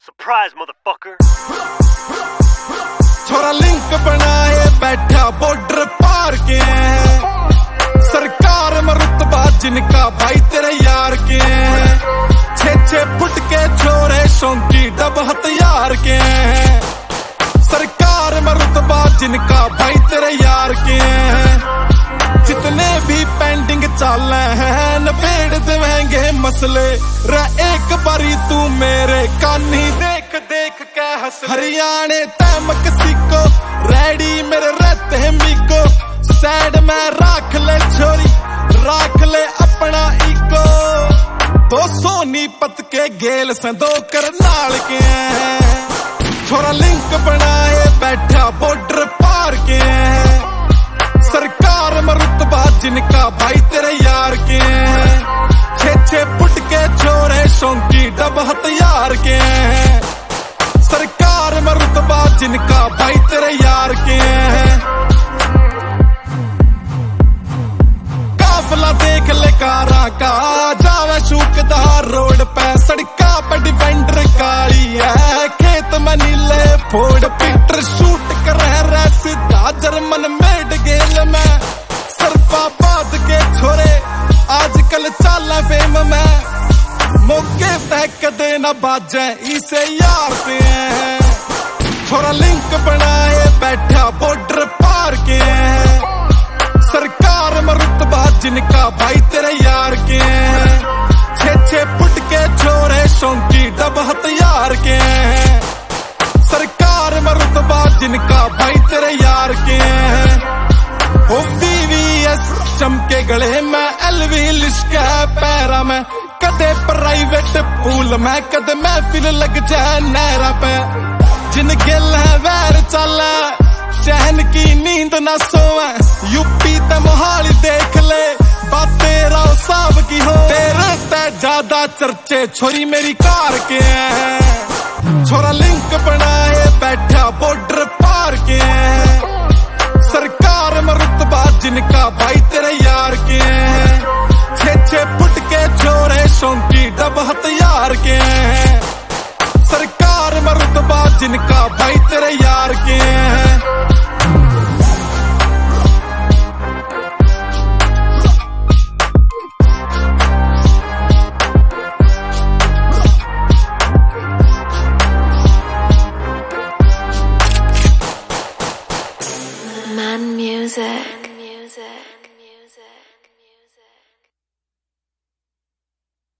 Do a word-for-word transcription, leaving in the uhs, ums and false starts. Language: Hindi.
Surprise, motherfucker. छोरा लिंक बनाए बैठा बॉर्डर पार के हैं, सरकार में रुतबा जिनका भाई तेरे यार के हैं, छे छे फुट के छोरे शौकी डब हथियार के हैं, सरकार में रुतबा जिनका भाई तेरे यार के हैं, जितने भी पेंडिंग चाल हैं नपेड़ देंगे मसले रे एक बारी तू मेरे कानी देख देख के हंस। हरियाणे तैमक सीखो रेडी मेरे रहते हैं मीको, सैड में राख ले छोरी राख ले अपना इको, दो सोनीपत के गेल से दो करनाल के हैं, छोरा लिंक बनाए बैठा बॉर्डर पार के हैं, सरकार में रुतबा जिनका भाई तेरे यार के हैं, छे छे फुट के छोरे शौकी डब हथियार के हैं, सरकार में रुतबा जिनका भाई तेरे यार के हैं। काफला देख ले कारा का जावे शूकदार रोड पे, सड़का पे डिफेंडर काली है, खेत में नीले फोड़ पीटर शूट कर रहे सीधा जर्मन मेड गेल में, सरफाबाद के छोरे आजकल चाला फेम में, मौके तक देना बाजे इसे यार से हैं, छोरा लिंक बनाए बैठा बॉर्डर पार के हैं, सरकार में रुतबा जिनका भाई तेरे यार के हैं, छे छे फुट के छोरे शौकी डब हथियार के हैं, सरकार में रुतबा जिनका भाई तेरे यार के हैं। ओ वीवीएस चमके गले में एलवी लिशका पैरा में, कदे प्राइवेट पूल में कदे महफिल लग जाए नहरा पे, जिन गिल है वैर चला चहन की नींद न सोवे, यूपी ते मोहाली देख ले बातें राव साहब की हो, तेरे ते ज्यादा चर्चे छोरी मेरी कार के हैं, छोरा लिंक बनाए बैठा बॉर्डर पार के हैं, सरकार में रुतबा जिनका भाई तेरे यार के हैं, छे छे फुट के छोरे शौकी डब हथियार